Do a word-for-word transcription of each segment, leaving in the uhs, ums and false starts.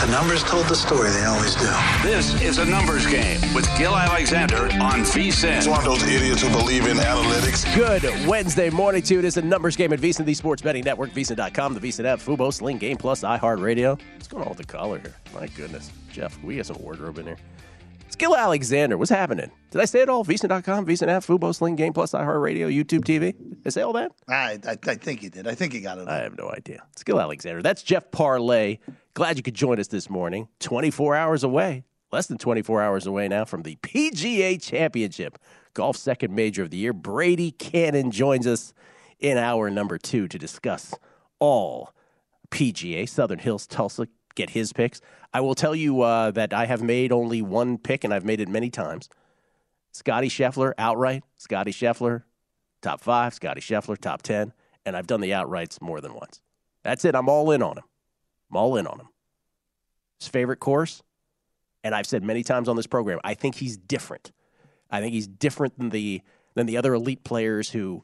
The numbers told the story. They always do. This is A Numbers Game with Gil Alexander on VSiN. It's one of those idiots who believe in analytics. Good Wednesday morning to you. It is A Numbers Game at VSiN, the Sports Betting Network, VSiN dot com, the VSiN app, Fubo, Sling, Game Plus, iHeartRadio. What's going on with the collar here? My goodness. Jeff, we got some wardrobe in here. It's Gil Alexander. What's happening? Did I say it all? VSiN dot com, VSiN app, Fubo, Sling, Game Plus, iHeartRadio, YouTube T V. Did I say all that? I, I, I think you did. I think you got it. I have no idea. It's Gil Alexander. That's Jeff Parlay. Glad you could join us this morning. twenty-four hours away. Less than twenty-four hours away now from the P G A Championship. Golf's second major of the year. Brady Cannon joins us in hour number two to discuss all P G A. Southern Hills, Tulsa, get his picks. I will tell you uh, that I have made only one pick, and I've made it many times. Scotty Scheffler, outright. Scotty Scheffler, top five. Scotty Scheffler, top ten. And I've done the outrights more than once. That's it. I'm all in on him. I'm all in on him. His favorite course, and I've said many times on this program, I think he's different. I think he's different than the than the other elite players who,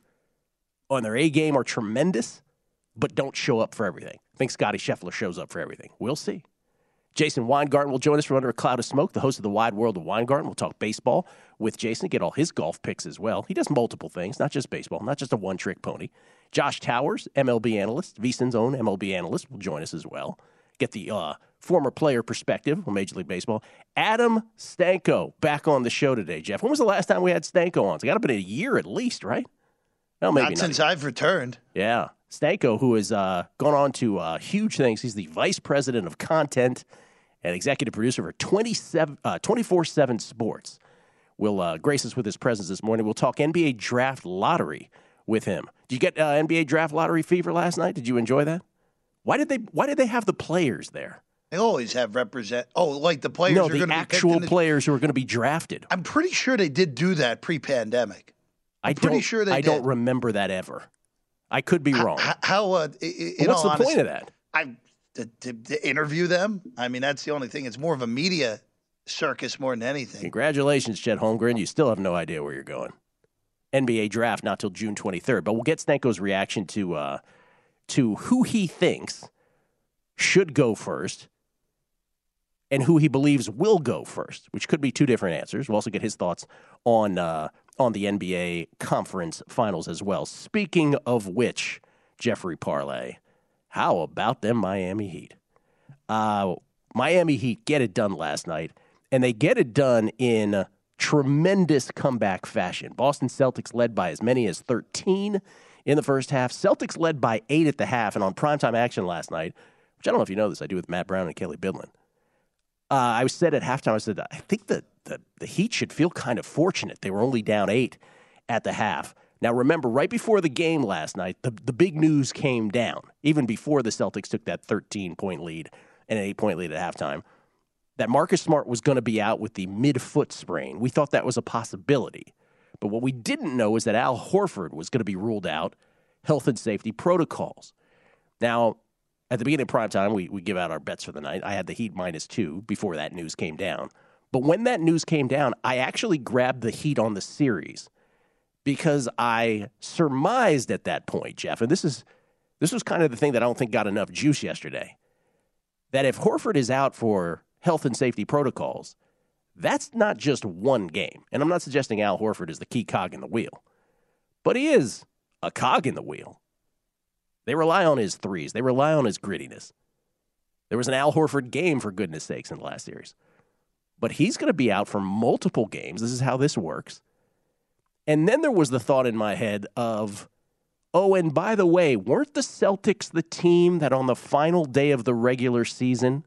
on their A game, are tremendous, but don't show up for everything. I think Scotty Scheffler shows up for everything. We'll see. Jason Weingarten will join us from under a cloud of smoke, the host of the Wide World of Weingarten. We'll talk baseball with Jason, get all his golf picks as well. He does multiple things, not just baseball, not just a one-trick pony. Josh Towers, M L B analyst, VSiN's own M L B analyst, will join us as well. Get the uh, former player perspective on Major League Baseball. Adam Stanko back on the show today, Jeff. When was the last time we had Stanko on? It's got to be a year at least, right? No, maybe not, not since even. I've returned. Yeah. Stanko, who has uh, gone on to uh, huge things. He's the vice president of content and executive producer for twenty-seven, uh, twenty-four seven Sports. Will uh, grace us with his presence this morning. We'll talk N B A Draft Lottery with him. Did you get uh, N B A Draft Lottery fever last night? Did you enjoy that? Why did they Why did they have the players there? They always have represent. Oh, like the players no, are going to the be actual the... players who are going to be drafted. I'm pretty sure they did do that pre-pandemic. I'm I pretty don't, sure they I did. don't remember that ever. I could be wrong. How? how uh, in what's all the honesty, point of that? I to, to, to interview them. I mean, that's the only thing. It's more of a media circus more than anything. Congratulations, Chet Holmgren. You still have no idea where you're going. N B A draft not till June twenty-third, but we'll get Stanko's reaction to uh, to who he thinks should go first and who he believes will go first, which could be two different answers. We'll also get his thoughts on uh, on the N B A conference finals as well. Speaking of which, Jeffrey Parlay, how about them Miami Heat? Uh, Miami Heat get it done last night, and they get it done in tremendous comeback fashion. Boston Celtics led by as many as thirteen in the first half. Celtics led by eight at the half, and on primetime action last night, which I don't know if you know this, I do with Matt Brown and Kelly Bidlin. Uh, I said at halftime, I said, I think the, the, the Heat should feel kind of fortunate. They were only down eight at the half. Now, remember, right before the game last night, the, the big news came down, even before the Celtics took that thirteen-point lead and an eight-point lead at halftime, that Marcus Smart was going to be out with the mid-foot sprain. We thought that was a possibility. But what we didn't know is that Al Horford was going to be ruled out, health and safety protocols. Now, at the beginning of prime time, we, we give out our bets for the night. I had the Heat minus two before that news came down. But when that news came down, I actually grabbed the Heat on the series because I surmised at that point, Jeff, and this is this was kind of the thing that I don't think got enough juice yesterday, that if Horford is out for health and safety protocols, that's not just one game. And I'm not suggesting Al Horford is the key cog in the wheel, but he is a cog in the wheel. They rely on his threes. They rely on his grittiness. There was an Al Horford game, for goodness sakes, in the last series. But he's going to be out for multiple games. This is how this works. And then there was the thought in my head of, oh, and by the way, weren't the Celtics the team that on the final day of the regular season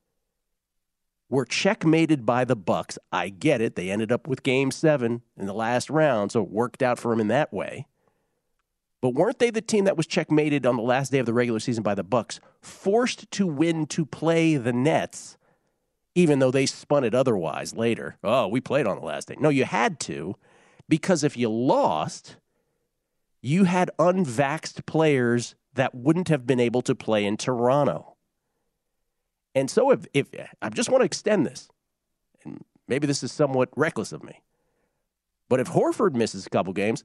were checkmated by the Bucks? I get it. They ended up with game seven in the last round, so it worked out for them in that way. But weren't they the team that was checkmated on the last day of the regular season by the Bucks, forced to win to play the Nets, even though they spun it otherwise later? Oh, we played on the last day. No, you had to, because if you lost, you had unvaxxed players that wouldn't have been able to play in Toronto. And so if, if I just want to extend this, and maybe this is somewhat reckless of me, but if Horford misses a couple games,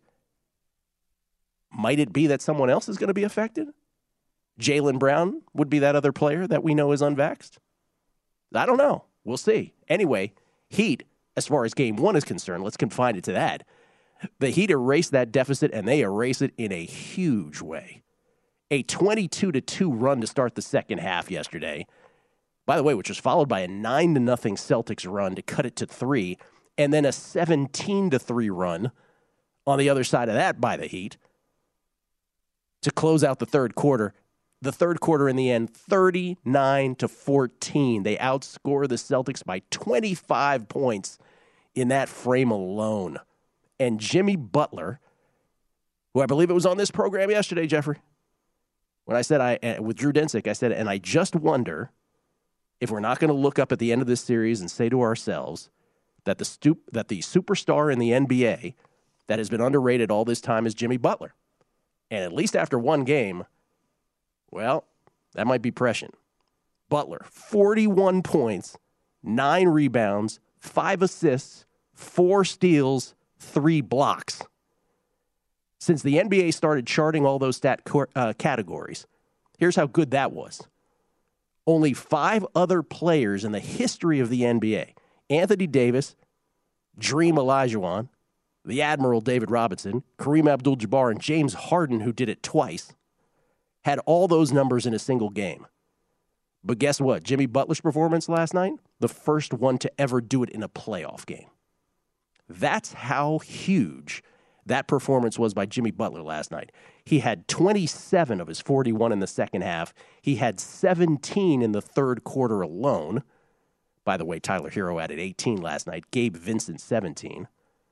might it be that someone else is going to be affected? Jaylen Brown would be that other player that we know is unvaxxed. I don't know. We'll see. Anyway, Heat, as far as game one is concerned, let's confine it to that. The Heat erased that deficit, and they erase it in a huge way. A twenty-two to two run to start the second half yesterday, by the way, which was followed by a nine to nothing Celtics run to cut it to three, and then a seventeen to three run on the other side of that by the Heat to close out the third quarter. The third quarter in the end, thirty-nine to fourteen. They outscore the Celtics by twenty-five points in that frame alone. And Jimmy Butler, who I believe it was on this program yesterday, Jeffrey, when I said I with Drew Densick, I said, and I just wonder if we're not going to look up at the end of this series and say to ourselves that the stu- that the superstar in the N B A that has been underrated all this time is Jimmy Butler. And at least after one game, well, that might be prescient. Butler, forty-one points, nine rebounds, five assists, four steals, three blocks. Since the N B A started charting all those stat uh, categories, here's how good that was. Only five other players in the history of the N B A, Anthony Davis, Dream Olajuwon, the Admiral David Robinson, Kareem Abdul-Jabbar, and James Harden, who did it twice, had all those numbers in a single game. But guess what? Jimmy Butler's performance last night, the first one to ever do it in a playoff game. That's how huge that performance was by Jimmy Butler last night. He had twenty-seven of his forty-one in the second half. He had seventeen in the third quarter alone. By the way, Tyler Hero added eighteen last night. Gabe Vincent, seventeen.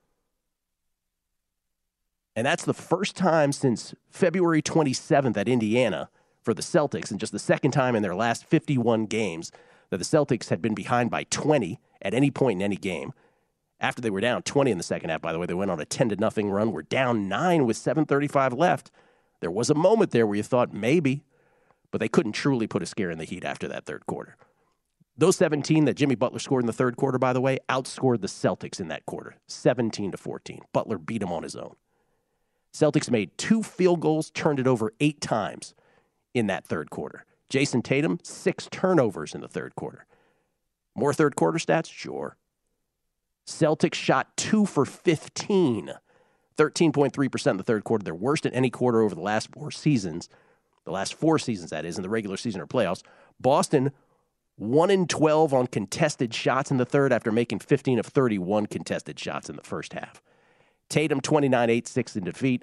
And that's the first time since February twenty-seventh at Indiana for the Celtics, and just the second time in their last fifty-one games that the Celtics had been behind by twenty at any point in any game. After they were down twenty in the second half, by the way, they went on a ten to nothing run. We're down nine with seven thirty-five left. There was a moment there where you thought maybe, but they couldn't truly put a scare in the Heat after that third quarter. Those seventeen that Jimmy Butler scored in the third quarter, by the way, outscored the Celtics in that quarter, seventeen to fourteen. Butler beat them on his own. Celtics made two field goals, turned it over eight times in that third quarter. Jason Tatum, six turnovers in the third quarter. More third quarter stats? Sure. Celtics shot two for fifteen, thirteen point three percent in the third quarter. Their worst in any quarter over the last four seasons. The last four seasons, that is, in the regular season or playoffs. Boston, one in twelve on contested shots in the third after making fifteen of thirty-one contested shots in the first half. Tatum, twenty-nine, eight, six in defeat,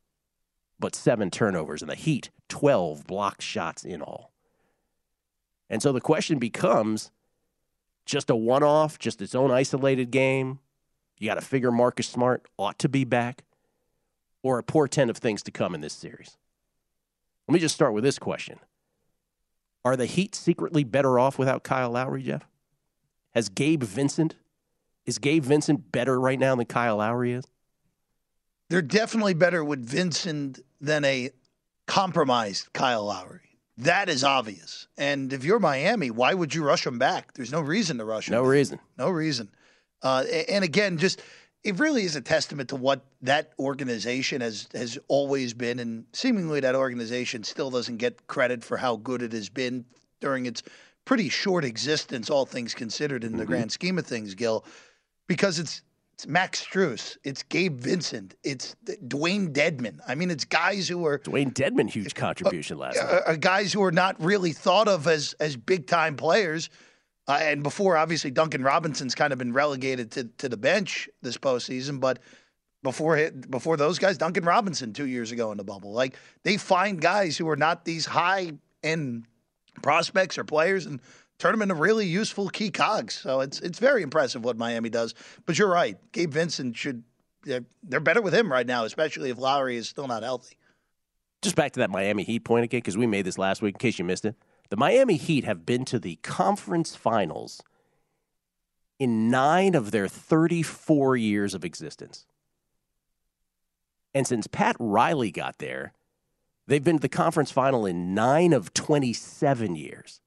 but seven turnovers. And the Heat, twelve blocked shots in all. And so the question becomes, just a one-off, just its own isolated game? You got to figure Marcus Smart ought to be back, or a portent of things to come in this series? Let me just start with this question. Are the Heat secretly better off without Kyle Lowry, Jeff? Has Gabe Vincent, is Gabe Vincent better right now than Kyle Lowry is? They're definitely better with Vincent than a compromised Kyle Lowry. That is obvious. And if you're Miami, why would you rush him back? There's no reason to rush him No back. reason. No reason. Uh, and again, just it really is a testament to what that organization has, has always been. And seemingly that organization still doesn't get credit for how good it has been during its pretty short existence, all things considered, in mm-hmm. the grand scheme of things, Gil, because it's It's Max Strus. It's Gabe Vincent. It's Dwayne Dedman. I mean, it's guys who are Dwayne Dedman, huge contribution uh, last uh, night. Uh, guys who are not really thought of as as big time players. Uh, and before, obviously, Duncan Robinson's kind of been relegated to to the bench this postseason. But before before those guys, Duncan Robinson two years ago in the bubble. Like, they find guys who are not these high end prospects or players and turn them into really useful key cogs. So it's it's very impressive what Miami does. But you're right. Gabe Vincent should they're, they're better with him right now, especially if Lowry is still not healthy. Just back to that Miami Heat point again, because we made this last week in case you missed it. The Miami Heat have been to the conference finals in nine of their thirty-four years of existence. And since Pat Riley got there, they've been to the conference final in nine of twenty-seven years.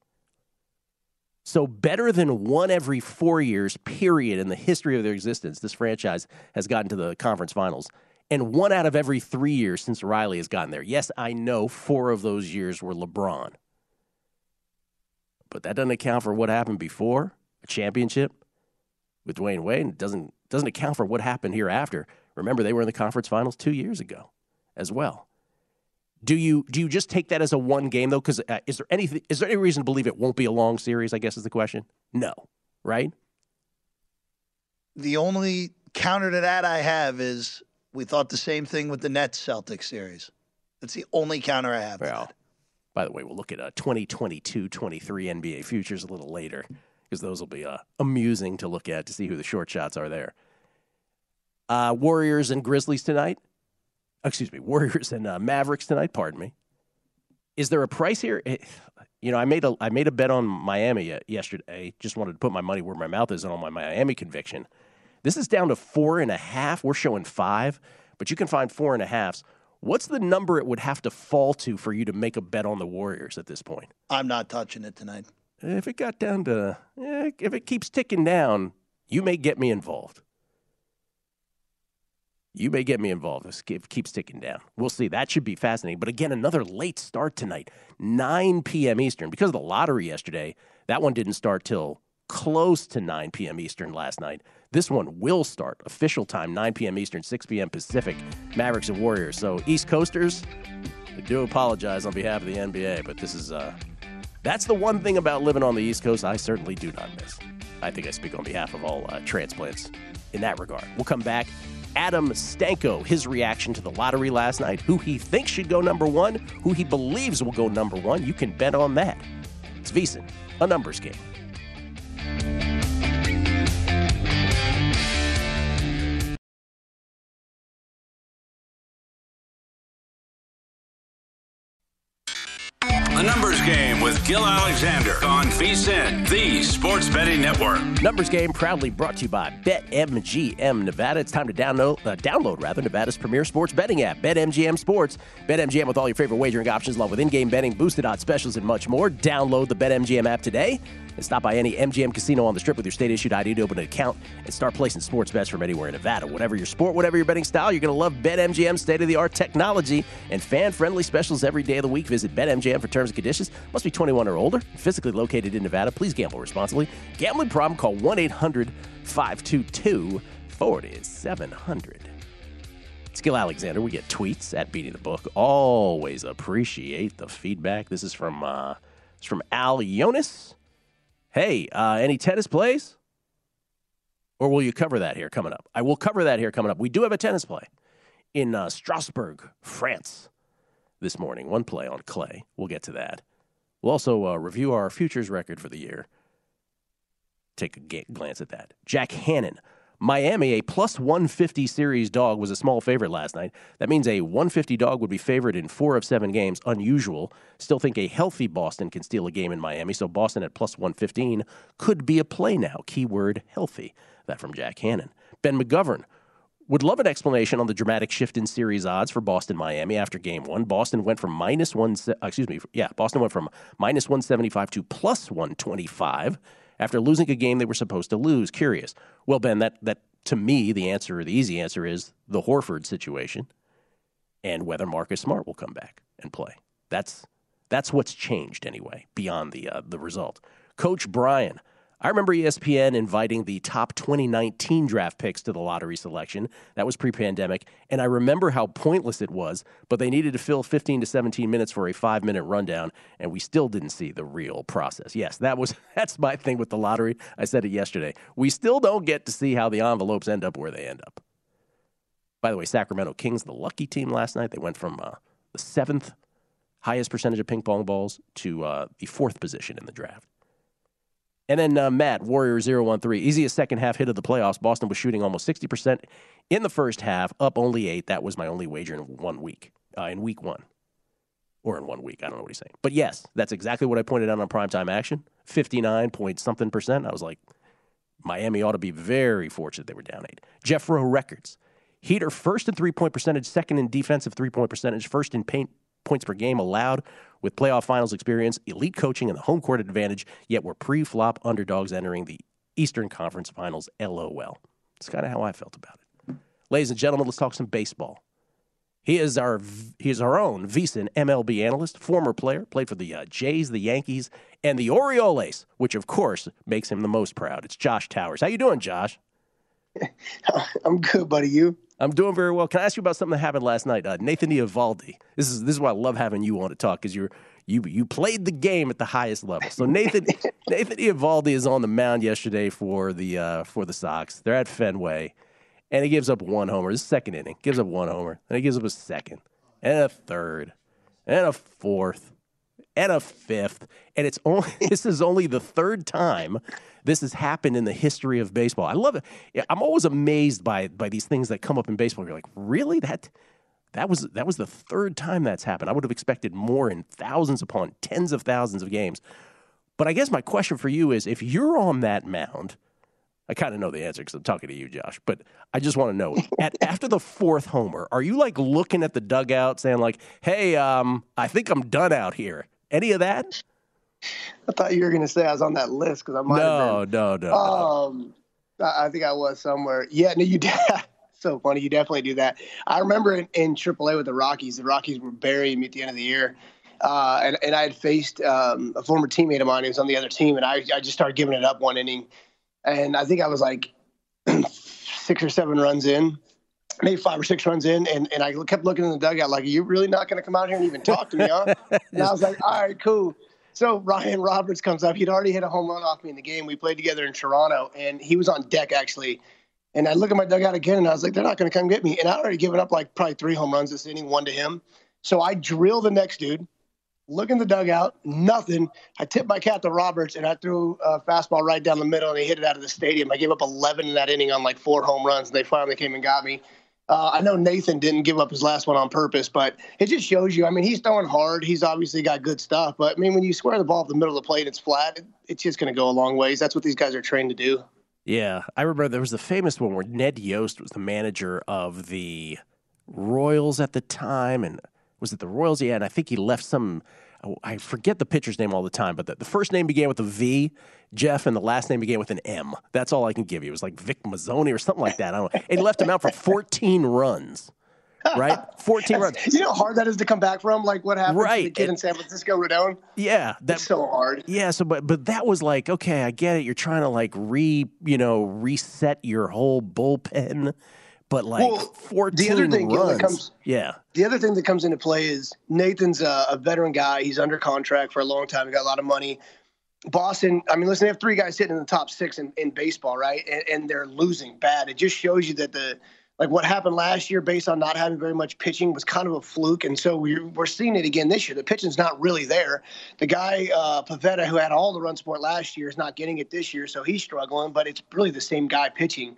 So better than one every four years, period, in the history of their existence, this franchise has gotten to the conference finals. And one out of every three years since Riley has gotten there. Yes, I know four of those years were LeBron. But that doesn't account for what happened before a championship with Dwayne Wade. And it doesn't, doesn't account for what happened here after. Remember, they were in the conference finals two years ago as well. Do you do you just take that as a one game, though? Because uh, is there anything, is there any reason to believe it won't be a long series, I guess is the question? No, right? The only counter to that I have is we thought the same thing with the Nets Celtics series. That's the only counter I have. Well, by the way, we'll look at uh, twenty twenty-two twenty-three N B A futures a little later because those will be uh, amusing to look at to see who the short shots are there. Uh, Warriors and Grizzlies tonight. Excuse me, Warriors and uh, Mavericks tonight. Pardon me. Is there a price here? It, you know, I made a I made a bet on Miami yesterday. Just wanted to put my money where my mouth is on my Miami conviction. This is down to four and a half. We're showing five, but you can find four and a halves. What's the number it would have to fall to for you to make a bet on the Warriors at this point? I'm not touching it tonight. If it got down to, eh, if it keeps ticking down, you may get me involved. You may get me involved if it keeps ticking down. We'll see. That should be fascinating. But again, another late start tonight, nine p.m. Eastern. Because of the lottery yesterday, that one didn't start till close to nine p.m. Eastern last night. This one will start. Official time, nine p.m. Eastern, six p.m. Pacific. Mavericks and Warriors. So East Coasters, I do apologize on behalf of the N B A, but this is uh, that's the one thing about living on the East Coast I certainly do not miss. I think I speak on behalf of all uh, transplants in that regard. We'll come back. Adam Stanko, his reaction to the lottery last night, who he thinks should go number one, who he believes will go number one. You can bet on that. It's VSiN, a numbers game. A numbers game with Gil Alexander on VSiN, the Sports Betting Network. Numbers game proudly brought to you by BetMGM Nevada. It's time to download, uh, download rather, Nevada's premier sports betting app, BetMGM Sports. BetMGM with all your favorite wagering options, along with in-game betting, boosted odds specials, and much more. Download the BetMGM app today and stop by any M G M casino on the Strip with your state-issued I D to open an account and start placing sports bets from anywhere in Nevada. Whatever your sport, whatever your betting style, you're going to love BetMGM's state-of-the-art technology and fan-friendly specials every day of the week. Visit BetMGM for terms and conditions. Must be twenty-one or older. Physically located in Nevada. Please gamble responsibly. Gambling problem? Call one eight hundred five two two four seven zero zero. It's Gil Alexander. We get tweets at Beating the Book. Always appreciate the feedback. This is from uh, it's from Al Jonas. Hey, uh, any tennis plays? Or will you cover that here coming up? I will cover that here coming up. We do have a tennis play in uh, Strasbourg, France this morning. One play on clay. We'll get to that. We'll also uh, review our futures record for the year. Take a g- glance at that. Jack Hannon. Miami, a plus one fifty series dog, was a small favorite last night. That means a one fifty dog would be favored in four of seven games. Unusual. Still think a healthy Boston can steal a game in Miami, so Boston at plus one fifteen could be a play now. Keyword healthy. That from Jack Hannon. Ben McGovern. Would love an explanation on the dramatic shift in series odds for Boston-Miami after game one. Boston went from minus one, excuse me, yeah, Boston went from minus one seventy-five to plus one twenty-five after losing a game they were supposed to lose. Curious. Well, Ben, that, that to me, the answer, the easy answer is the Horford situation and whether Marcus Smart will come back and play. That's that's what's changed anyway, beyond the uh, the result. Coach Brian. I remember E S P N inviting the top twenty nineteen draft picks to the lottery selection. That was pre-pandemic. And I remember how pointless it was, but they needed to fill fifteen to seventeen minutes for a five-minute rundown, and we still didn't see the real process. Yes, that was that's my thing with the lottery. I said it yesterday. We still don't get to see how the envelopes end up where they end up. By the way, Sacramento Kings, the lucky team last night, they went from uh, the seventh highest percentage of ping pong balls to uh, the fourth position in the draft. And then uh, Matt, Warrior zero one three, easiest second half hit of the playoffs. Boston was shooting almost sixty percent in the first half, up only eight. That was my only wager in one week, uh, in week one. Or in one week, I don't know what he's saying. But yes, that's exactly what I pointed out on Primetime Action, fifty-nine point something percent. I was like, Miami ought to be very fortunate they were down eight. Jeff Rowe Records, Heater first in three-point percentage, second in defensive three-point percentage, first in paint points per game allowed with playoff finals experience, elite coaching, and the home court advantage, yet we're pre-flop underdogs entering the Eastern Conference Finals, LOL. It's kind of how I felt about it. Ladies and gentlemen, let's talk some baseball He is our he is our own VSiN M L B analyst, former player, played for the uh, Jays, the Yankees, and the Orioles, which of course makes him the most proud. It's Josh Towers. How you doing, Josh? I'm good, buddy. You? I'm doing very well. Can I ask you about something that happened last night? Uh, Nathan Eovaldi. This is this is why I love having you on to talk, because you're you you played the game at the highest level. So Nathan Nathan Eovaldi is on the mound yesterday for the uh, for the Sox. They're at Fenway, and he gives up one homer. This second inning, gives up one homer, and he gives up a second, and a third, and a fourth, and a fifth, and it's only this is only the third time this has happened in the history of baseball. I love it. I'm always amazed by by these things that come up in baseball. You're like, really? That that was that was the third time that's happened. I would have expected more in thousands upon tens of thousands of games. But I guess my question for you is, if you're on that mound, I kind of know the answer because I'm talking to you, Josh, but I just want to know, at, after the fourth homer, are you like looking at the dugout saying like, hey, um, I think I'm done out here? Any of that? I thought you were going to say I was on that list because I might no, have been. No, no, um, no. I think I was somewhere. Yeah, no, you did. So funny. You definitely do that. I remember in, in triple A with the Rockies, the Rockies were burying me at the end of the year. Uh, and, and I had faced um, a former teammate of mine who was on the other team, and I, I just started giving it up one inning. And I think I was like six or seven runs in, maybe five or six runs in, and, and I kept looking in the dugout like, are you really not going to come out here and even talk to me, huh? And I was like, all right, cool. So Ryan Roberts comes up. He'd already hit a home run off me in the game. We played together in Toronto, and he was on deck, actually. And I look at my dugout again, and I was like, they're not going to come get me. And I already given up like probably three home runs this inning, one to him. So I drill the next dude, look in the dugout, nothing. I tipped my cap to Roberts, and I threw a fastball right down the middle, and he hit it out of the stadium. I gave up eleven in that inning on like four home runs, and they finally came and got me. Uh, I know Nathan didn't give up his last one on purpose, but it just shows you. I mean, he's throwing hard. He's obviously got good stuff. But, I mean, when you square the ball up the middle of the plate, it's flat. It, it's just going to go a long ways. That's what these guys are trained to do. Yeah. I remember there was the famous one where Ned Yost was the manager of the Royals at the time. And was it the Royals? Yeah, and I think he left some – I forget the pitcher's name all the time, but the, the first name began with a V, Jeff, and the last name began with an M. That's all I can give you. It was like Vic Mazzoni or something like that. I don't know. And he left him out for fourteen runs, right? fourteen runs. You know how hard that is to come back from? Like what happened right. to the kid and, in San Francisco, Rodon? Yeah. That's so hard. Yeah, so but but that was like, okay, I get it. You're trying to like re, you know, reset your whole bullpen. But like well, fourteen the other thing, runs, Gil, that comes, yeah. The other thing that comes into play is Nathan's a, a veteran guy. He's under contract for a long time. He got a lot of money. Boston, I mean, listen, they have three guys sitting in the top six in, in baseball, right? And, and they're losing bad. It just shows you that the like what happened last year based on not having very much pitching was kind of a fluke. And so we're, we're seeing it again this year. The pitching's not really there. The guy, uh, Pivetta, who had all the run support last year, is not getting it this year, so he's struggling. But it's really the same guy pitching.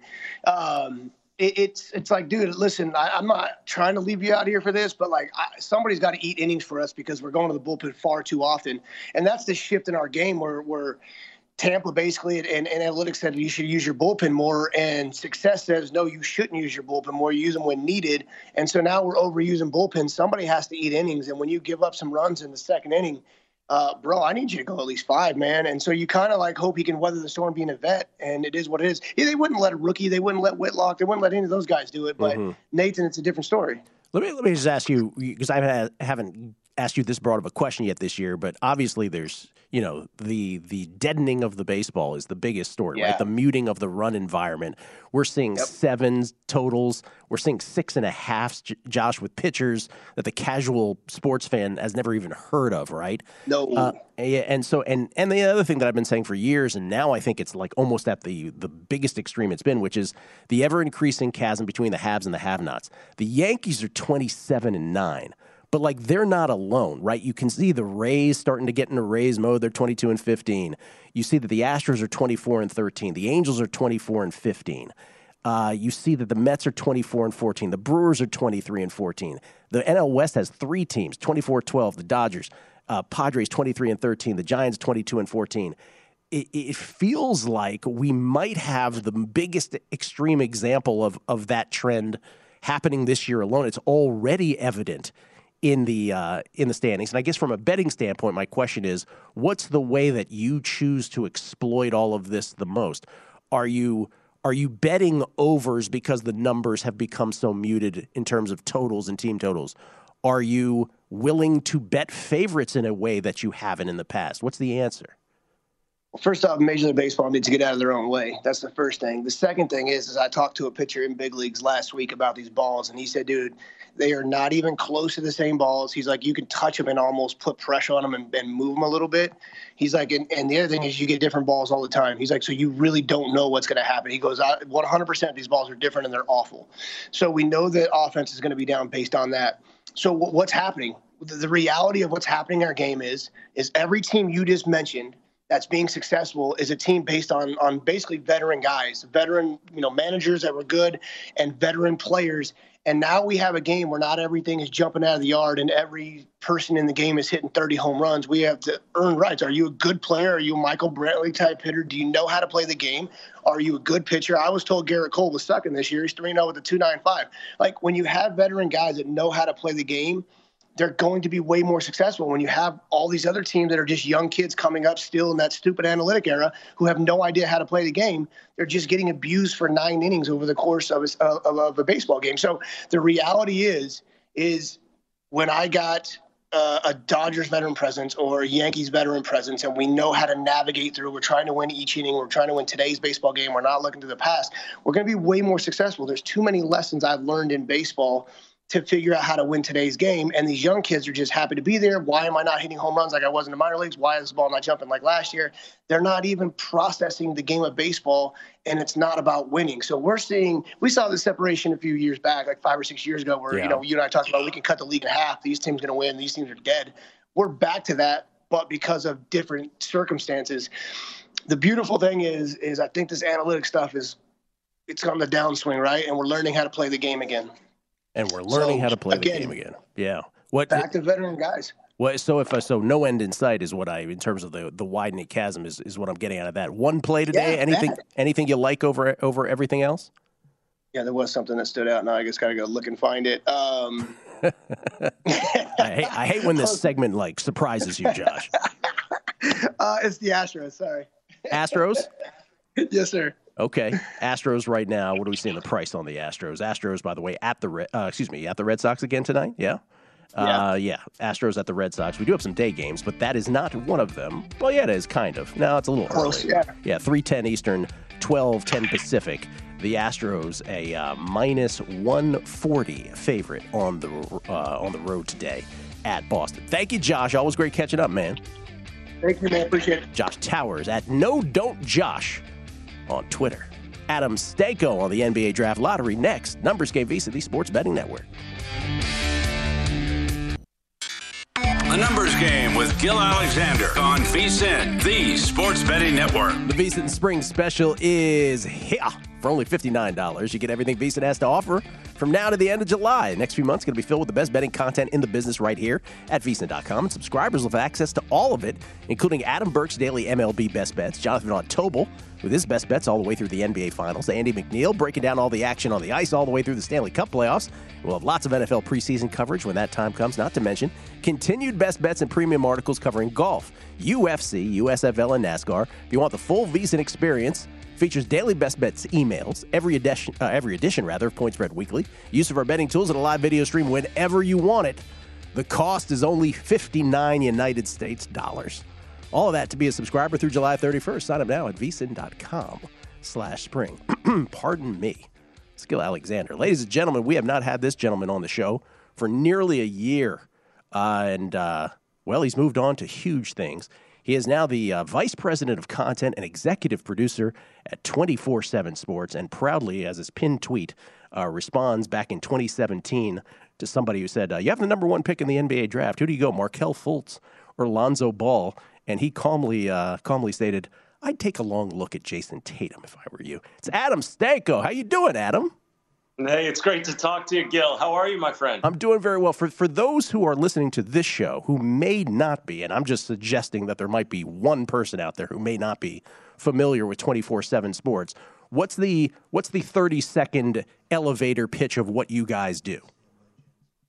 Um, It's it's like, dude, listen, I, I'm not trying to leave you out here for this, but like I, somebody's got to eat innings for us because we're going to the bullpen far too often. And that's the shift in our game where, where Tampa basically and, and analytics said you should use your bullpen more, and success says, no, you shouldn't use your bullpen more. You use them when needed. And so now we're overusing bullpen. Somebody has to eat innings. And when you give up some runs in the second inning, Uh, bro, I need you to go at least five, man. And so you kind of like hope he can weather the storm being a vet, and it is what it is. Yeah, they wouldn't let a rookie, they wouldn't let Whitlock, they wouldn't let any of those guys do it. But mm-hmm. Nathan, it's a different story. Let me let me just ask you, because I haven't asked you this broad of a question yet this year, but obviously there's, you know, the the deadening of the baseball is the biggest story, yeah. right? The muting of the run environment. We're seeing yep. sevens totals. We're seeing six and a halves, Josh, with pitchers that the casual sports fan has never even heard of, right? No. Uh, and so, and and the other thing that I've been saying for years, and now I think it's like almost at the the biggest extreme it's been, which is the ever increasing chasm between the haves and the have-nots. The Yankees are twenty-seven and nine. But, like, they're not alone, right? You can see the Rays starting to get into Rays mode. They're twenty-two and fifteen. You see that the Astros are twenty-four and thirteen. The Angels are twenty-four and fifteen. Uh, you see that the Mets are twenty-four and fourteen. The Brewers are twenty-three and fourteen. The N L West has three teams, twenty-four twelve. The Dodgers, uh, Padres twenty-three and thirteen. The Giants twenty-two and fourteen. It, it feels like we might have the biggest extreme example of, of that trend happening this year alone. It's already evident in the uh, in the standings. And I guess from a betting standpoint, my question is, what's the way that you choose to exploit all of this the most? Are you Are you betting overs because the numbers have become so muted in terms of totals and team totals? Are you willing to bet favorites in a way that you haven't in the past? What's the answer? Well, first off, Major League Baseball needs to get out of their own way. That's the first thing. The second thing is, is I talked to a pitcher in big leagues last week about these balls, and he said, dude, they are not even close to the same balls. He's like, you can touch them and almost put pressure on them and, and move them a little bit. He's like, and, and the other thing is you get different balls all the time. He's like, so you really don't know what's going to happen. He goes, one hundred percent of these balls are different and they're awful. So we know that offense is going to be down based on that. So w- what's happening? The, the reality of what's happening in our game is, is every team you just mentioned that's being successful is a team based on on basically veteran guys, veteran, you know, managers that were good and veteran players. And now we have a game where not everything is jumping out of the yard and every person in the game is hitting thirty home runs. We have to earn rights. Are you a good player? Are you a Michael Brantley type hitter? Do you know how to play the game? Are you a good pitcher? I was told Garrett Cole was sucking this year. He's three and oh with a two point nine five. Like, when you have veteran guys that know how to play the game, they're going to be way more successful. When you have all these other teams that are just young kids coming up still in that stupid analytic era who have no idea how to play the game, they're just getting abused for nine innings over the course of a, of, of a baseball game. So the reality is, is when I got uh, a Dodgers veteran presence or a Yankees veteran presence and we know how to navigate through, we're trying to win each inning, we're trying to win today's baseball game, we're not looking to the past, we're going to be way more successful. There's too many lessons I've learned in baseball to figure out how to win today's game. And these young kids are just happy to be there. Why am I not hitting home runs like I was in the minor leagues? Why is this ball not jumping like last year? They're not even processing the game of baseball, and it's not about winning. So we're seeing, we saw the separation a few years back, like five or six years ago, where, yeah. you know, you and I talked about we can cut the league in half. These teams are going to win. These teams are dead. We're back to that, but because of different circumstances. The beautiful thing is, is I think this analytic stuff is, it's on the downswing, right? And we're learning how to play the game again. And we're learning so, how to play again, the game again. Yeah. What back to veteran guys. What so if I, so no end in sight is what I in terms of the the widening chasm is, is what I'm getting out of that. One play today. Yeah, anything that. anything you like over over everything else? Yeah, there was something that stood out. Now I just gotta go look and find it. Um, I, hate, I hate when this segment like surprises you, Josh. uh, it's the Astros. Sorry. Astros. Yes, sir. Okay, Astros right now. What are we seeing the price on the Astros? Astros, by the way, at the uh, excuse me, at the Red Sox again tonight. Yeah, uh, yeah, yeah. Astros at the Red Sox. We do have some day games, but that is not one of them. Well, yeah, it is kind of. No, it's a little close. early. Yeah, yeah. three ten Eastern, twelve ten Pacific. The Astros a uh, minus one forty favorite on the uh, on the road today at Boston. Thank you, Josh. Always great catching up, man. Thank you, man. Appreciate it. Josh Towers at No Don't Josh on Twitter. Adam Stanko on the N B A Draft Lottery next. Numbers Game Visa, the Sports Betting Network. A Numbers Game with Gil Alexander on VSiN, the Sports Betting Network. The VSiN Spring Special is here. For only fifty-nine dollars, you get everything VSiN has to offer from now to the end of July. The next few months are going to be filled with the best betting content in the business right here at V S I N dot com. And subscribers will have access to all of it, including Adam Burke's daily M L B best bets, Jonathan Von Tobel with his best bets all the way through the N B A Finals, Andy McNeil breaking down all the action on the ice all the way through the Stanley Cup playoffs. We'll have lots of N F L preseason coverage when that time comes, not to mention continued best bets and premium articles covering golf, U F C, U S F L, and NASCAR. If you want the full VSiN experience, features daily best bets emails, every edition, uh, every edition rather, of Point Spread Weekly, use of our betting tools, and a live video stream whenever you want it. The cost is only fifty-nine United States dollars. All of that to be a subscriber through July thirty-first. Sign up now at V S I N dot com slash spring. Pardon me. Skill Alexander. Ladies and gentlemen, we have not had this gentleman on the show for nearly a year. Uh, and, uh, well, he's moved on to huge things. He is now the uh, Vice President of Content and Executive Producer at twenty-four seven Sports, and proudly, as his pinned tweet uh, responds back in twenty seventeen to somebody who said, uh, you have the number one pick in the N B A draft. Who do you go, Markelle Fultz or Lonzo Ball? And he calmly uh, calmly stated, I'd take a long look at Jason Tatum if I were you. It's Adam Stanko. How you doing, Adam? Hey, it's great to talk to you, Gil. How are you, my friend? I'm doing very well. For for those who are listening to this show who may not be, and I'm just suggesting that there might be one person out there who may not be familiar with twenty-four seven Sports, what's the what's the thirty-second elevator pitch of what you guys do?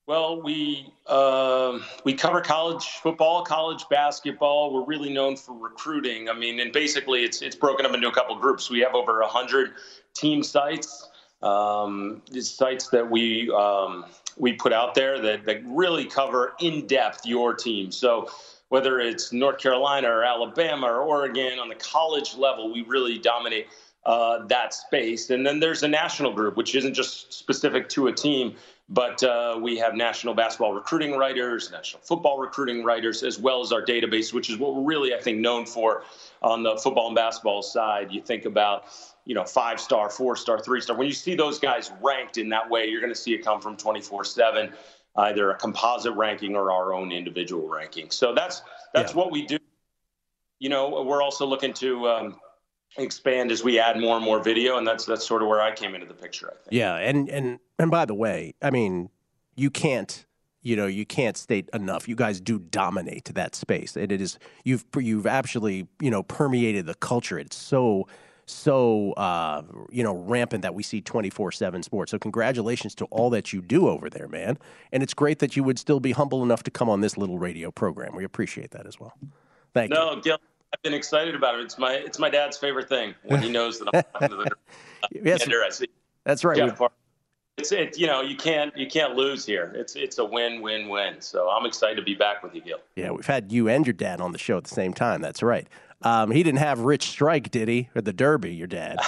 Well, we uh, we cover college football, college basketball. We're really known for recruiting. I mean, and basically it's it's broken up into a couple groups. We have over one hundred team sites, um, these sites that we um, we put out there that, that really cover in depth your team. So whether it's North Carolina or Alabama or Oregon on the college level, we really dominate uh, that space. And then there's a national group, which isn't just specific to a team. But uh, we have national basketball recruiting writers, national football recruiting writers, as well as our database, which is what we're really, I think, known for on the football and basketball side. You think about, you know, five-star, four-star, three-star. When you see those guys ranked in that way, you're going to see it come from twenty-four seven, either a composite ranking or our own individual ranking. So that's that's yeah. what we do. You know, we're also looking to um, expand as we add more and more video, and that's that's sort of where I came into the picture, I think. Yeah, and and and by the way, I mean, you can't, you know, you can't state enough. You guys do dominate that space, and it is you've you've actually, you know, permeated the culture. It's so so uh, you know, rampant that we see twenty-four seven sports. So congratulations to all that you do over there, man. And it's great that you would still be humble enough to come on this little radio program. We appreciate that as well. Thank no, you. No, Gil, I've been excited about it. It's my it's my dad's favorite thing when he knows that I'm talking to the uh, yes, I see that's right. Jeff Parker. It's it, you know, you can't you can't lose here. It's it's a win win win. So I'm excited to be back with you, Gil. Yeah, we've had you and your dad on the show at the same time. That's right. Um, he didn't have Rich Strike, did he? Or the Derby, your dad?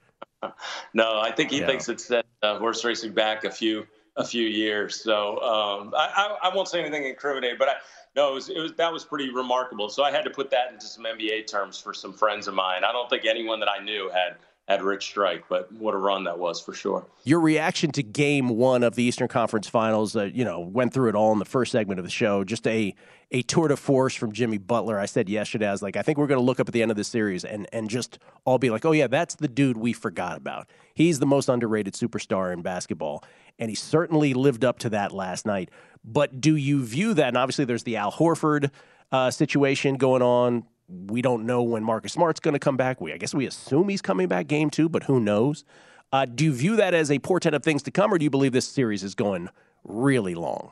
No, I think he yeah. thinks it's set uh, horse racing back a few a few years. So um, I, I I won't say anything incriminating, but I. No, it was, it was that was pretty remarkable. So I had to put that into some N B A terms for some friends of mine. I don't think anyone that I knew had had Rich Strike, but what a run that was for sure. Your reaction to Game One of the Eastern Conference Finals, uh, you know, went through it all in the first segment of the show. Just a a tour de force from Jimmy Butler. I said yesterday, I was like, I think we're going to look up at the end of the series and and just all be like, oh yeah, that's the dude we forgot about. He's the most underrated superstar in basketball, and he certainly lived up to that last night. But do you view that, and obviously there's the Al Horford uh, situation going on. We don't know when Marcus Smart's going to come back. We, I guess we assume he's coming back game two, but who knows? Uh, do you view that as a portent of things to come, or do you believe this series is going really long?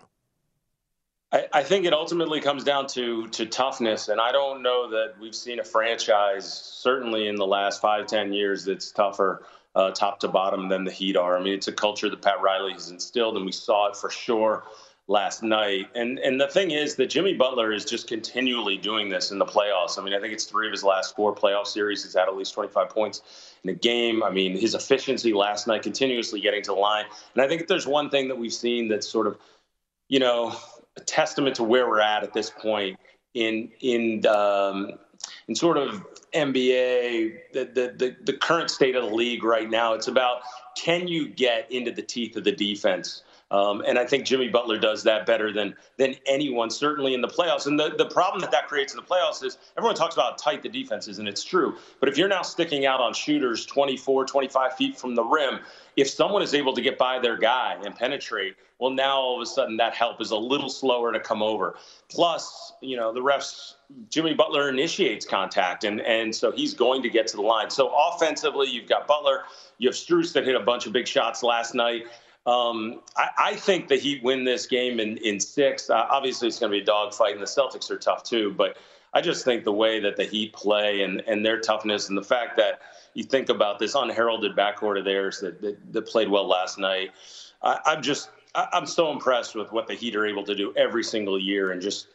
I, I think it ultimately comes down to to toughness, and I don't know that we've seen a franchise, certainly in the last five, ten years, that's tougher uh, top to bottom than the Heat are. I mean, it's a culture that Pat Riley has instilled, and we saw it for sure last night. And and the thing is that Jimmy Butler is just continually doing this in the playoffs. I mean, I think it's three of his last four playoff series. He's had at least twenty-five points in a game. I mean, his efficiency last night, continuously getting to the line. And I think if there's one thing that we've seen that's sort of, you know, a testament to where we're at at this point in in um, in sort of N B A, the, the the the current state of the league right now, it's about, can you get into the teeth of the defense? Um, and I think Jimmy Butler does that better than than anyone, certainly in the playoffs. And the, the problem that that creates in the playoffs is everyone talks about how tight the defense is, and it's true. But if you're now sticking out on shooters twenty-four, twenty-five feet from the rim, if someone is able to get by their guy and penetrate, well, now all of a sudden that help is a little slower to come over. Plus, you know, the refs, Jimmy Butler initiates contact, and, and so he's going to get to the line. So offensively, you've got Butler. You have Strus that hit a bunch of big shots last night. Um, I, I think the Heat win this game in, in six. Uh, obviously, it's going to be a dogfight, and the Celtics are tough too. But I just think the way that the Heat play and, and their toughness, and the fact that you think about this unheralded backcourt of theirs that, that, that played well last night, I, I'm just I, I'm so impressed with what the Heat are able to do every single year. And just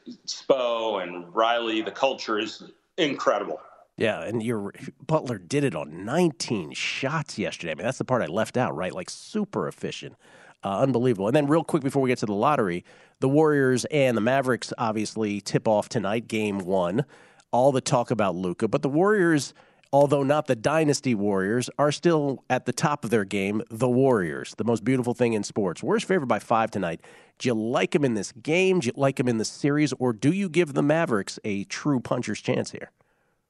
Spo and Riley, the culture is incredible. Yeah, and your Butler did it on nineteen shots yesterday. I mean, that's the part I left out, right? Like, super efficient. Uh, unbelievable. And then real quick before we get to the lottery, the Warriors and the Mavericks obviously tip off tonight, game one. All the talk about Luka. But the Warriors, although not the Dynasty Warriors, are still at the top of their game, the Warriors, the most beautiful thing in sports. Warriors favored by five tonight. Do you like them in this game? Do you like them in the series? Or do you give the Mavericks a true puncher's chance here?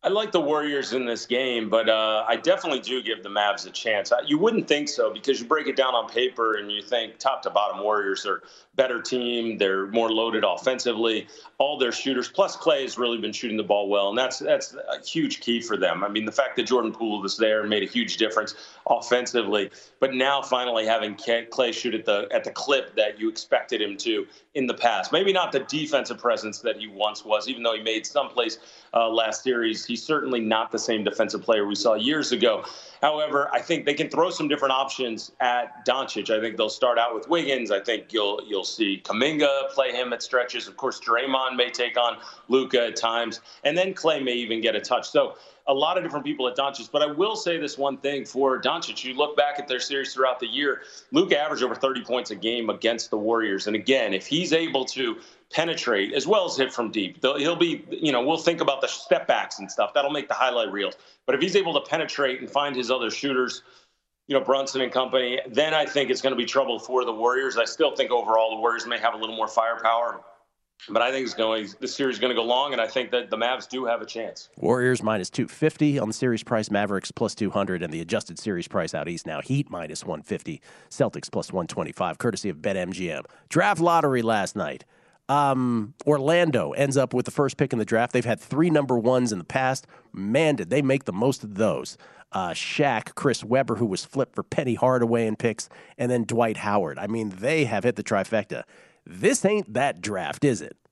I like the Warriors in this game, but uh, I definitely do give the Mavs a chance. You wouldn't think so because you break it down on paper and you think top to bottom Warriors are better team. They're more loaded offensively. All their shooters, plus Clay has really been shooting the ball well, and that's that's a huge key for them. I mean, the fact that Jordan Poole was there made a huge difference offensively, but now finally having Clay shoot at the at the clip that you expected him to in the past. Maybe not the defensive presence that he once was, even though he made some plays uh, last series. He's certainly not the same defensive player we saw years ago. However, I think they can throw some different options at Doncic. I think they'll start out with Wiggins. I think you'll you'll see Kuminga play him at stretches. Of course, Draymond may take on Luka at times, and then Clay may even get a touch. So a lot of different people at Doncic. But I will say this one thing for Doncic. You look back at their series throughout the year, Luka averaged over thirty points a game against the Warriors. And again, if he's able to penetrate as well as hit from deep, he'll be, you know, we'll think about the step backs and stuff. That'll make the highlight reels. But if he's able to penetrate and find his other shooters, you know, Brunson and company, then I think it's going to be trouble for the Warriors. I still think overall the Warriors may have a little more firepower. But I think it's going. This series is going to go long, and I think that the Mavs do have a chance. Warriors minus two fifty on the series price. Mavericks plus two hundred, and the adjusted series price out east now. Heat minus one fifty. Celtics plus one twenty-five, courtesy of BetMGM. Draft lottery last night. Um, Orlando ends up with the first pick in the draft. They've had three number ones in the past. Man, did they make the most of those. Uh, Shaq, Chris Webber, who was flipped for Penny Hardaway in picks, and then Dwight Howard. I mean, they have hit the trifecta. This ain't that draft, is it?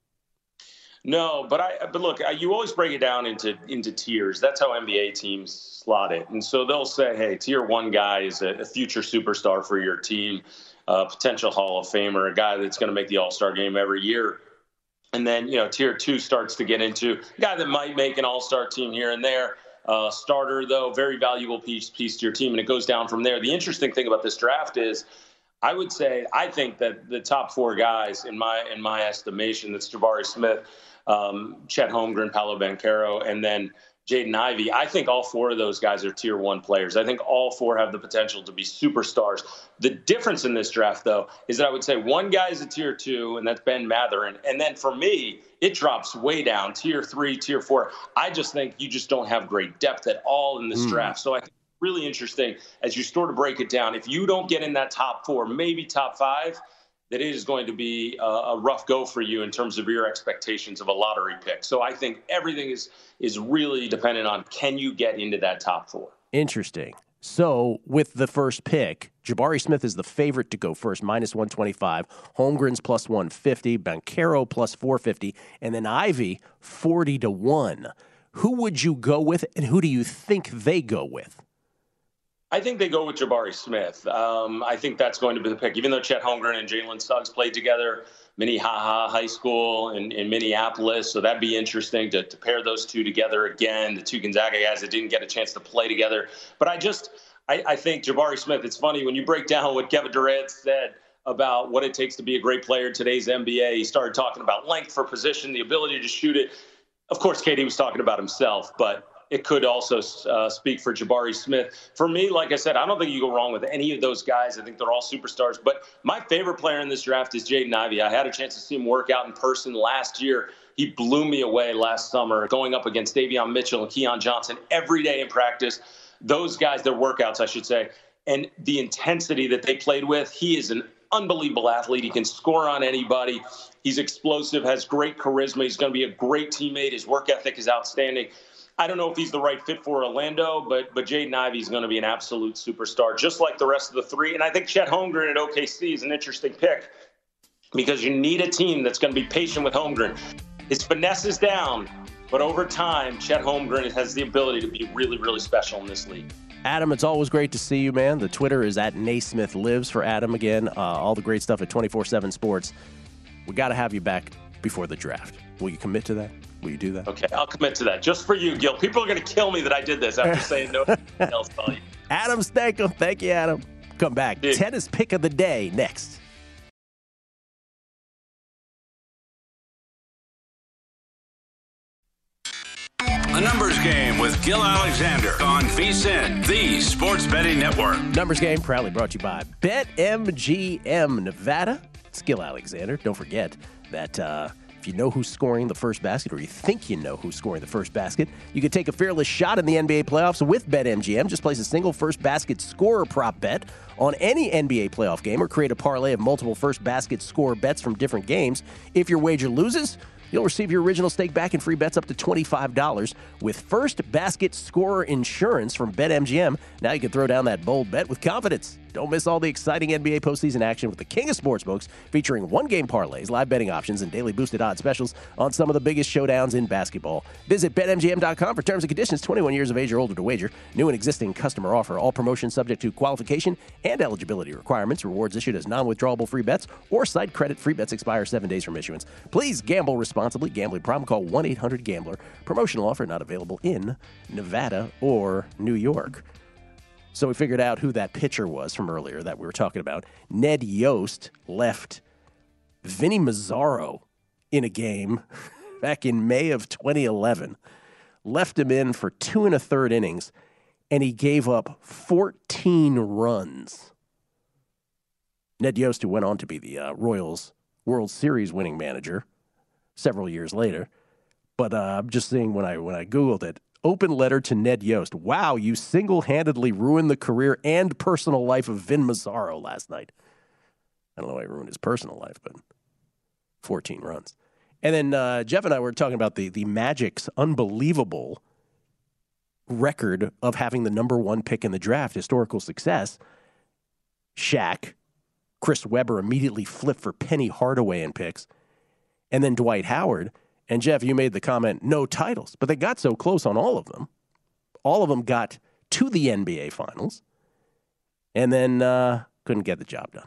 No, but I. But look, you always break it down into into tiers. That's how N B A teams slot it. And so they'll say, hey, tier one guy is a, a future superstar for your team, a potential Hall of Famer, a guy that's going to make the All-Star game every year. And then, you know, tier two starts to get into a guy that might make an All-Star team here and there. Uh, starter, though, very valuable piece piece to your team, and it goes down from there. The interesting thing about this draft is, I would say, I think that the top four guys, in my in my estimation, that's Jabari Smith, um, Chet Holmgren, Paolo Banchero, and then Jaden Ivey. I think all four of those guys are tier one players. I think all four have the potential to be superstars. The difference in this draft, though, is that I would say one guy is a tier two, and that's Ben Mathurin. And then for me, it drops way down, tier three, tier four. I just think you just don't have great depth at all in this mm. draft. So I think really interesting as you sort of break it down. If you don't get in that top four, maybe top five, that it is going to be a, a rough go for you in terms of your expectations of a lottery pick. So I think everything is is really dependent on, can you get into that top four? Interesting. So with the first pick, Jabari Smith is the favorite to go first, minus one twenty-five. Holmgren's plus one fifty. Banchero plus four fifty. And then Ivy, forty to one. Who would you go with, and who do you think they go with? I think they go with Jabari Smith. Um, I think that's going to be the pick. Even though Chet Holmgren and Jalen Suggs played together, Minnehaha High School in, in Minneapolis, so that'd be interesting to, to pair those two together again, the two Gonzaga guys that didn't get a chance to play together. But I just, I, I think Jabari Smith, it's funny, when you break down what Kevin Durant said about what it takes to be a great player in today's N B A, he started talking about length for position, the ability to shoot it. Of course, K D was talking about himself, but it could also uh, speak for Jabari Smith. For me, like I said, I don't think you go wrong with any of those guys. I think they're all superstars. But my favorite player in this draft is Jaden Ivey. I had a chance to see him work out in person last year. He blew me away last summer going up against Davion Mitchell and Keon Johnson every day in practice. Those guys, their workouts, I should say, and the intensity that they played with, he is an unbelievable athlete. He can score on anybody. He's explosive, has great charisma. He's going to be a great teammate. His work ethic is outstanding. I don't know if he's the right fit for Orlando, but but Jaden Ivey is going to be an absolute superstar, just like the rest of the three. And I think Chet Holmgren at O K C is an interesting pick because you need a team that's going to be patient with Holmgren. His finesse is down, but over time, Chet Holmgren has the ability to be really, really special in this league. Adam, it's always great to see you, man. The Twitter is at Naismith Lives for Adam again. Uh, all the great stuff at twenty-four seven Sports. We got to have you back before the draft. Will you commit to that? Will you do that? Okay, I'll commit to that. Just for you, Gil. People are going to kill me that I did this after saying no else. Adam Stanko. Thank you, Adam. Come back. Dude. Tennis pick of the day next. A numbers game with Gil Alexander on VSiN, the sports betting network. Numbers game proudly brought to you by BetMGM Nevada. It's Gil Alexander. Don't forget that uh, If you know who's scoring the first basket, or you think you know who's scoring the first basket, you can take a fearless shot in the N B A playoffs with BetMGM. Just place a single first basket scorer prop bet on any N B A playoff game, or create a parlay of multiple first basket scorer bets from different games. If your wager loses, you'll receive your original stake back and free bets up to twenty-five dollars with first basket scorer insurance from BetMGM. Now you can throw down that bold bet with confidence. Don't miss all the exciting N B A postseason action with the king of sportsbooks, featuring one-game parlays, live betting options, and daily boosted odds specials on some of the biggest showdowns in basketball. Visit Bet M G M dot com for terms and conditions. twenty-one years of age or older to wager. New and existing customer offer. All promotions subject to qualification and eligibility requirements. Rewards issued as non-withdrawable free bets or site credit. Free bets expire seven days from issuance. Please gamble responsibly. Gambling problem? Call one eight hundred gambler. Promotional offer not available in Nevada or New York. So we figured out who that pitcher was from earlier that we were talking about. Ned Yost left Vinny Mazzaro in a game back in May of twenty eleven. Left him in for two and a third innings, and he gave up fourteen runs. Ned Yost, who went on to be the uh, Royals World Series winning manager several years later. But uh, I'm just saying, when I when I Googled it, open letter to Ned Yost. Wow, you single-handedly ruined the career and personal life of Vin Mazzaro last night. I don't know why he ruined his personal life, but fourteen runs. And then uh, Jeff and I were talking about the, the Magic's unbelievable record of having the number one pick in the draft, historical success. Shaq, Chris Webber immediately flipped for Penny Hardaway in picks, and then Dwight Howard. And, Jeff, you made the comment, no titles. But they got so close on all of them. All of them got to the N B A Finals and then uh, couldn't get the job done.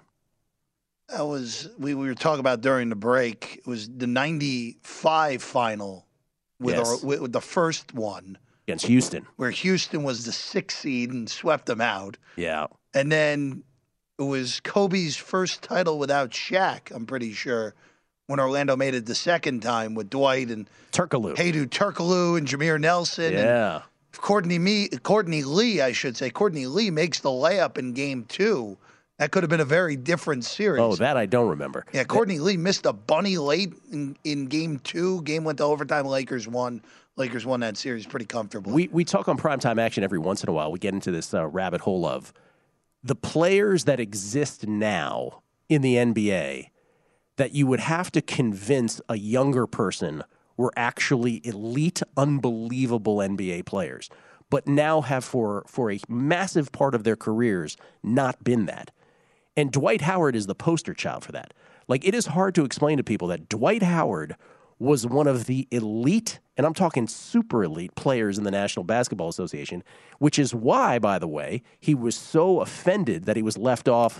That was, we, we were talking about during the break, it was the ninety-five final with, Yes. our, with, with the first one. Against Houston. Where Houston was the sixth seed and swept them out. Yeah. And then it was Kobe's first title without Shaq, I'm pretty sure, when Orlando made it the second time with Dwight and Turkoglu. Haydu Turkoglu and Jameer Nelson. Yeah. And Courtney, Me- Courtney Lee, I should say. Courtney Lee makes the layup in game two. That could have been a very different series. Oh, that I don't remember. Yeah, Courtney Lee missed a bunny late in, in game two. Game went to overtime. Lakers won. Lakers won that series pretty comfortably. We we talk on Primetime Action every once in a while. We get into this uh, rabbit hole of the players that exist now in the N B A that you would have to convince a younger person were actually elite, unbelievable N B A players, but now have for, for a massive part of their careers not been that. And Dwight Howard is the poster child for that. Like, it is hard to explain to people that Dwight Howard was one of the elite, and I'm talking super elite players in the National Basketball Association, which is why, by the way, he was so offended that he was left off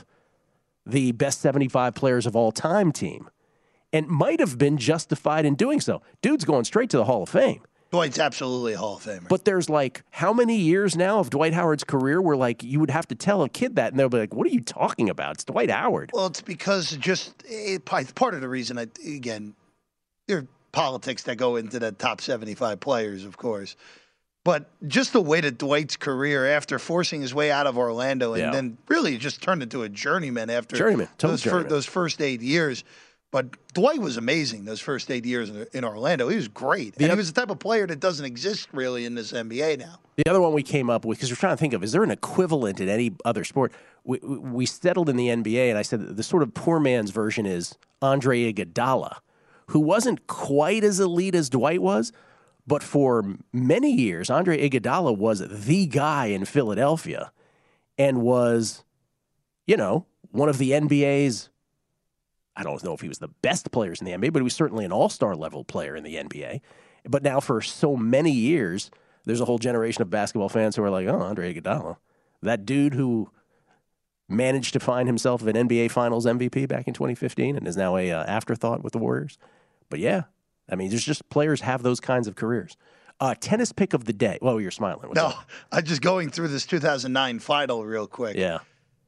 the best seventy-five players of all time team, and might have been justified in doing so. Dude's going straight to the Hall of Fame. Dwight's absolutely a Hall of Famer. But there's like how many years now of Dwight Howard's career where like you would have to tell a kid that and they'll be like, what are you talking about? It's Dwight Howard. Well, it's because just it, part of the reason, I, again, there are politics that go into the top seventy-five players, of course. But just the way that Dwight's career, after forcing his way out of Orlando and Yeah. then really just turned into a journeyman after Journeyman, total those, fir- journeyman. those first eight years. But Dwight was amazing those first eight years in, in Orlando. He was great. And The- he was the type of player that doesn't exist really in this N B A now. The other one we came up with, because we're trying to think of, is there an equivalent in any other sport? We, we settled in the N B A, and I said that the sort of poor man's version is Andre Iguodala, who wasn't quite as elite as Dwight was, but for many years, Andre Iguodala was the guy in Philadelphia and was, you know, one of the N B A's, I don't know if he was the best players in the N B A, but he was certainly an all-star level player in the N B A. But now for so many years, there's a whole generation of basketball fans who are like, oh, Andre Iguodala, that dude who managed to find himself an N B A Finals M V P back in twenty fifteen and is now a uh, afterthought with the Warriors. But yeah, I mean, there's just players have those kinds of careers. Uh, tennis pick of the day. Well, you're smiling. What's No, up? I'm just going through this two thousand nine final real quick. Yeah.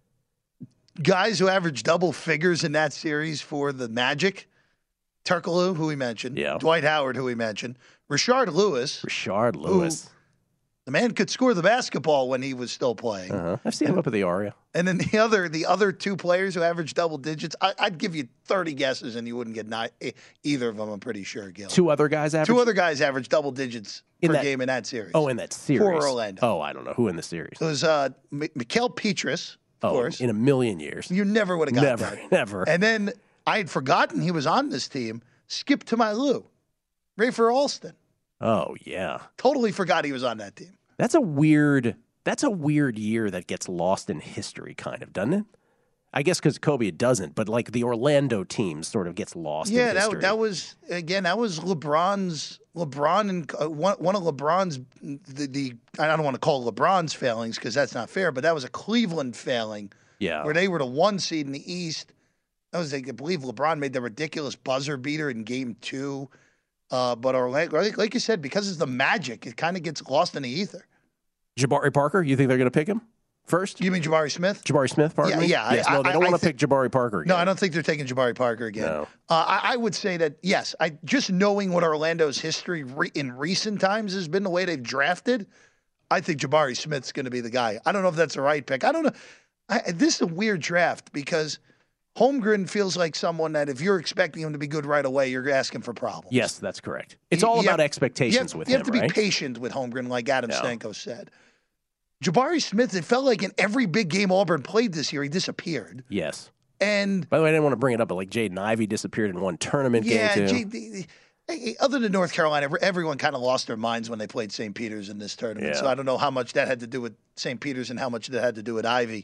Guys who averaged double figures in that series for the Magic. Turkoglu, who we mentioned. Yeah. Dwight Howard, who we mentioned. Rashard Lewis. Rashard Lewis. The man could score the basketball when he was still playing. Uh-huh. I've seen and, him up at the Aria. And then the other the other two players who averaged double digits, I, I'd give you thirty guesses and you wouldn't get ni- either of them, I'm pretty sure, Gil. Two other guys averaged? Two other guys averaged double digits in per that, game in that series. Oh, in that series. For Orlando. Oh, I don't know. Who in the series? It was uh, M- Mikael Petrus, of oh, course. In a million years. You never would have got never, that. Never. And then I had forgotten he was on this team. Skip to my Lou. Rafer Alston. Oh, yeah. Totally forgot he was on that team. That's a weird that's a weird year that gets lost in history, kind of, doesn't it? I guess because Kobe it doesn't, but like the Orlando team sort of gets lost yeah, in history. Yeah, that, that was, again, that was LeBron's, LeBron and uh, one, one of LeBron's, the, the I don't want to call LeBron's failings because that's not fair, but that was a Cleveland failing. Yeah. Where they were the one seed in the East. That was, I believe LeBron made the ridiculous buzzer beater in game two. Uh, but Orlando, like you said, because it's the Magic, it kind of gets lost in the ether. Jabari Parker, you think they're going to pick him first? You mean Jabari Smith? Jabari Smith, pardon yeah, me? Yeah, yes, I, no, they don't I, want to think, pick Jabari Parker again. No, I don't think they're taking Jabari Parker again. No. Uh, I, I would say that, yes, I just knowing what Orlando's history re- in recent times has been the way they've drafted, I think Jabari Smith's going to be the guy. I don't know if that's the right pick. I don't know. I, this is a weird draft because Holmgren feels like someone that if you're expecting him to be good right away, you're asking for problems. Yes, that's correct. It's all you about have, expectations you have, with you him, have to right? be patient with Holmgren, like Adam no. Stanko said. Jabari Smith, it felt like in every big game Auburn played this year, he disappeared. Yes. And by the way, I didn't want to bring it up, but like Jaden Ivey disappeared in one tournament yeah, game too. J- other than North Carolina, everyone kind of lost their minds when they played Saint Peter's in this tournament. Yeah. So I don't know how much that had to do with Saint Peter's and how much that had to do with Ivy.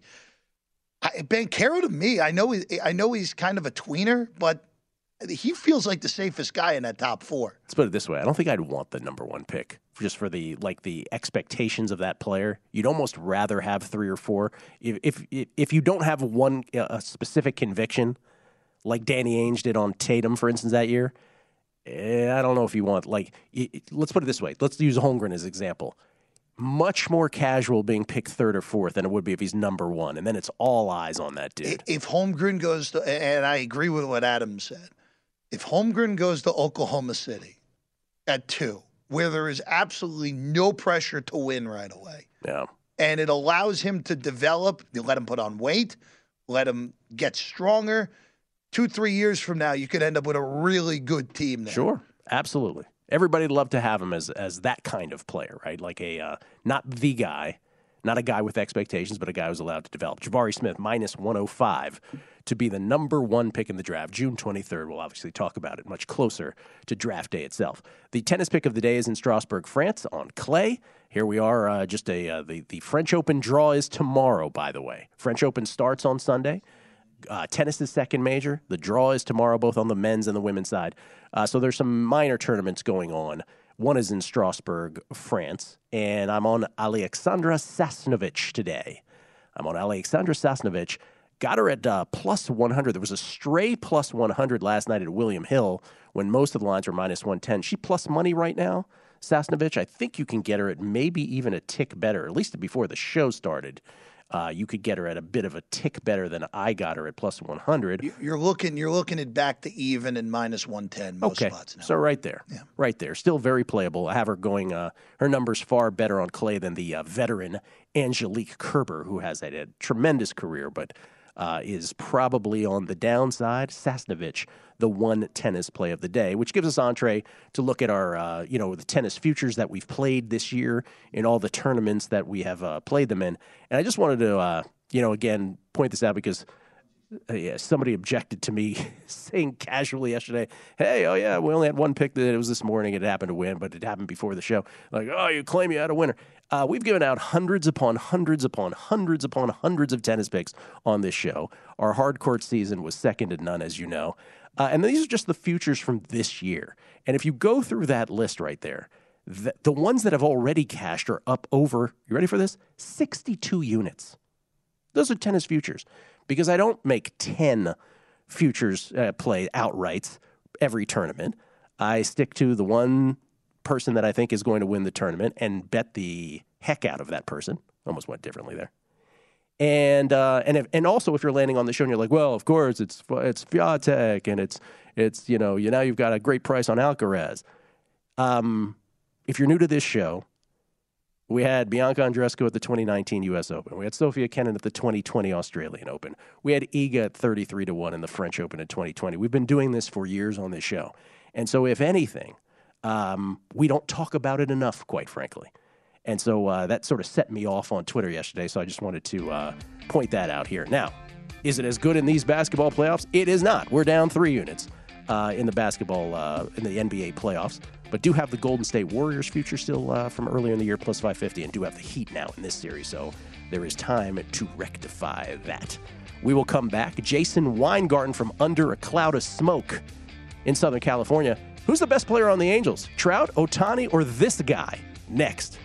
I, Banchero to me, I know he, I know he's kind of a tweener, but he feels like the safest guy in that top four. Let's put it this way: I don't think I'd want the number one pick just for the like the expectations of that player. You'd almost rather have three or four. If if if you don't have one a specific conviction, like Danny Ainge did on Tatum, for instance, that year. I don't know if you want, like, let's put it this way. Let's use Holmgren as an example. Much more casual being picked third or fourth than it would be if he's number one. And then it's all eyes on that dude. If Holmgren goes to, and I agree with what Adam said, if Holmgren goes to Oklahoma City at two, where there is absolutely no pressure to win right away, yeah, and it allows him to develop, you let him put on weight, let him get stronger, two, three years from now, you could end up with a really good team there. Sure, absolutely. Everybody'd love to have him as as that kind of player, right? Like a uh, not the guy, not a guy with expectations, but a guy who's allowed to develop. Jabari Smith, minus one oh five to be the number one pick in the draft. June twenty-third, we'll obviously talk about it much closer to draft day itself. The tennis pick of the day is in Strasbourg, France, on clay. Here we are, uh, just a uh, the, the French Open draw is tomorrow, by the way. French Open starts on Sunday. Uh, tennis is second major. The draw is tomorrow, both on the men's and the women's side. Uh, so there's some minor tournaments going on. One is in Strasbourg, France, and I'm on Alexandra Sasnovich today. I'm on Alexandra Sasnovich. Got her at uh, plus one hundred. There was a stray plus one hundred last night at William Hill when most of the lines were minus one ten. She plus money right now, Sasnovich. I think you can get her at maybe even a tick better, at least before the show started. Uh, you could get her at a bit of a tick better than I got her at plus one hundred. You're looking you're looking at back to even and minus one ten most okay. spots now. So right there. Yeah. Right there. Still very playable. I have her going, uh, her numbers far better on clay than the uh, veteran Angelique Kerber, who has had a tremendous career, but uh, is probably on the downside. Sasnovich, the one tennis play of the day, which gives us entree to look at our, uh, you know, the tennis futures that we've played this year in all the tournaments that we have uh, played them in. And I just wanted to, uh, you know, again, point this out because uh, yeah, somebody objected to me saying casually yesterday, hey, oh, yeah, we only had one pick that it was this morning. It happened to win, but it happened before the show. Like, oh, you claim you had a winner. Uh, we've given out hundreds upon hundreds upon hundreds upon hundreds of tennis picks on this show. Our hard court season was second to none, as you know. Uh, and these are just the futures from this year. And if you go through that list right there, the, the ones that have already cashed are up over, you ready for this? sixty-two units. Those are tennis futures. Because I don't make ten futures uh, play outrights every tournament. I stick to the one person that I think is going to win the tournament and bet the heck out of that person. Almost went differently there. And uh, and if, and also if you're landing on the show and you're like, well, of course it's it's Fiatek and it's it's you know you now you've got a great price on Alcaraz. Um, if you're new to this show, We had Bianca Andreescu at the twenty nineteen U S Open. We had Sofia Kenin at the twenty twenty Australian Open. We had Iga at thirty-three to one in the French Open in twenty twenty. We've been doing this for years on this show. And so if anything, um, we don't talk about it enough, quite frankly. And so uh, that sort of set me off on Twitter yesterday, so I just wanted to uh, point that out here. Now, is it as good in these basketball playoffs? It is not. We're down three units uh, in the basketball, uh, in the N B A playoffs. But do have the Golden State Warriors future still uh, from earlier in the year, plus five fifty, and do have the Heat now in this series. So there is time to rectify that. We will come back. Jason Weingarten from Under a Cloud of Smoke in Southern California. Who's the best player on the Angels? Trout, Ohtani, or this guy? Next.